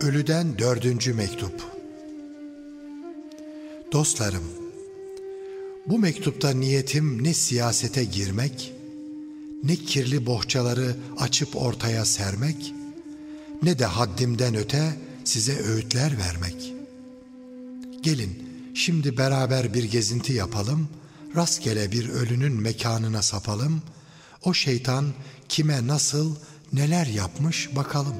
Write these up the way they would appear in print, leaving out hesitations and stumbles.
Ölüden 4. mektup. Dostlarım, bu mektupta niyetim ne siyasete girmek, ne kirli bohçaları açıp ortaya sermek, ne de haddimden öte size öğütler vermek. Gelin şimdi beraber bir gezinti yapalım, rastgele bir ölünün mekanına sapalım, o şeytan kime nasıl neler yapmış bakalım.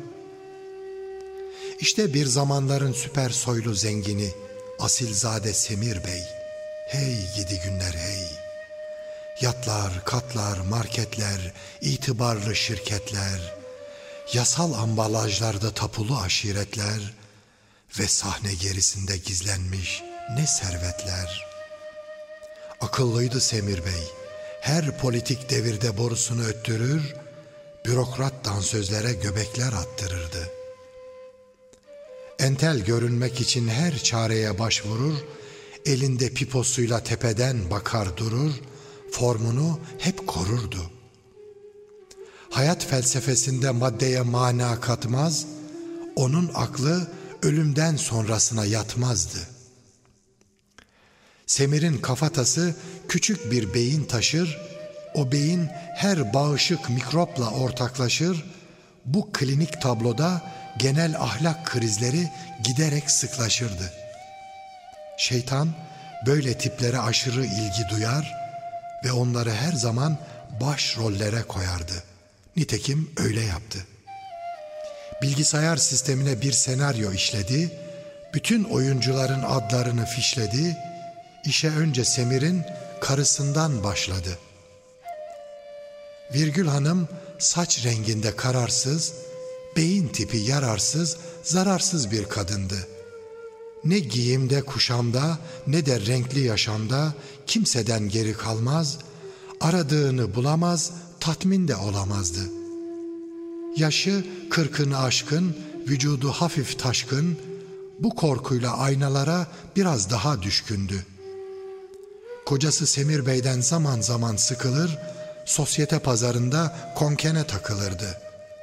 İşte bir zamanların süper soylu zengini Asilzade Semir Bey. Hey gidi günler hey. Yatlar, katlar, marketler, itibarlı şirketler, yasal ambalajlarda tapulu aşiretler ve sahne gerisinde gizlenmiş ne servetler. Akıllıydı Semir Bey. Her politik devirde borusunu öttürür, bürokrat dansözlere göbekler attırırdı. Entel görünmek için her çareye başvurur, elinde piposuyla tepeden bakar durur, formunu hep korurdu. Hayat felsefesinde maddeye mana katmaz, onun aklı ölümden sonrasına yatmazdı. Semir'in kafatası küçük bir beyin taşır, o beyin her bağışık mikropla ortaklaşır, bu klinik tabloda genel ahlak krizleri giderek sıklaşırdı. Şeytan böyle tiplere aşırı ilgi duyar ve onları her zaman başrollere koyardı. Nitekim öyle yaptı. Bilgisayar sistemine bir senaryo işledi, bütün oyuncuların adlarını fişledi, işe önce Semir'in karısından başladı. Virgül Hanım saç renginde kararsız, beyin tipi yararsız, zararsız bir kadındı. Ne giyimde, kuşamda, ne de renkli yaşamda kimseden geri kalmaz, aradığını bulamaz, tatmin de olamazdı. Yaşı 40'ını aşkın, vücudu hafif taşkın, bu korkuyla aynalara biraz daha düşkündü. Kocası Semir Bey'den zaman zaman sıkılır, sosyete pazarında konkene takılırdı.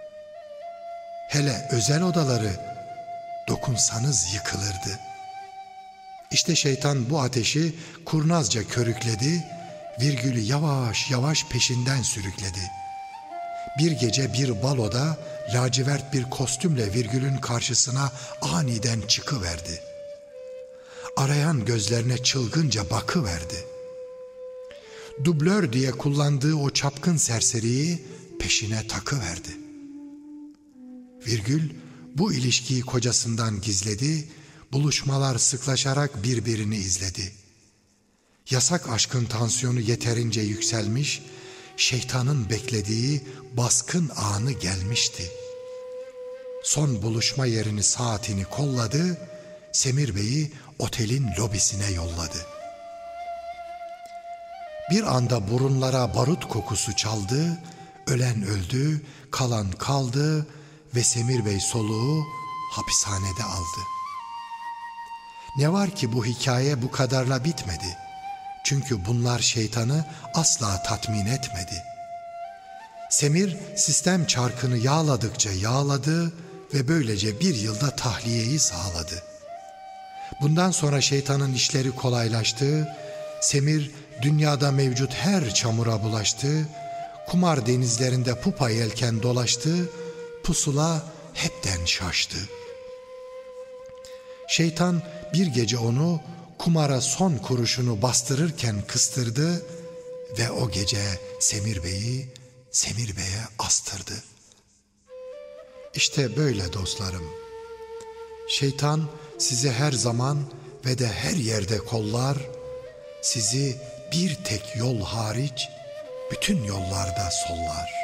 Hele özel odaları dokunsanız yıkılırdı. İşte şeytan bu ateşi kurnazca körükledi, virgülü yavaş yavaş peşinden sürükledi. Bir gece bir baloda lacivert bir kostümle virgülün karşısına aniden çıkıverdi. Arayan gözlerine çılgınca bakıverdi. Dublör diye kullandığı o çapkın serseriyi peşine takıverdi. Virgül bu ilişkiyi kocasından gizledi, buluşmalar sıklaşarak birbirini izledi. Yasak aşkın tansiyonu yeterince yükselmiş, şeytanın beklediği baskın anı gelmişti. Son buluşma yerini, saatini kolladı, Semir Bey'i otelin lobisine yolladı. Bir anda burunlara barut kokusu çaldı, ölen öldü, kalan kaldı ve Semir Bey soluğu hapishanede aldı. Ne var ki bu hikaye bu kadarla bitmedi. Çünkü bunlar şeytanı asla tatmin etmedi. Semir sistem çarkını yağladıkça yağladı ve böylece bir yılda tahliyeyi sağladı. Bundan sonra şeytanın işleri kolaylaştı, Semir dünyada mevcut her çamura bulaştı, kumar denizlerinde pupa yelken dolaştı, pusula hepten şaştı. Şeytan bir gece onu kumara son kuruşunu bastırırken kıstırdı ve o gece Semir Bey'i Semir Bey'e astırdı. İşte böyle dostlarım. Şeytan sizi her zaman ve de her yerde kollar, sizi bir tek yol hariç bütün yollarda sollar.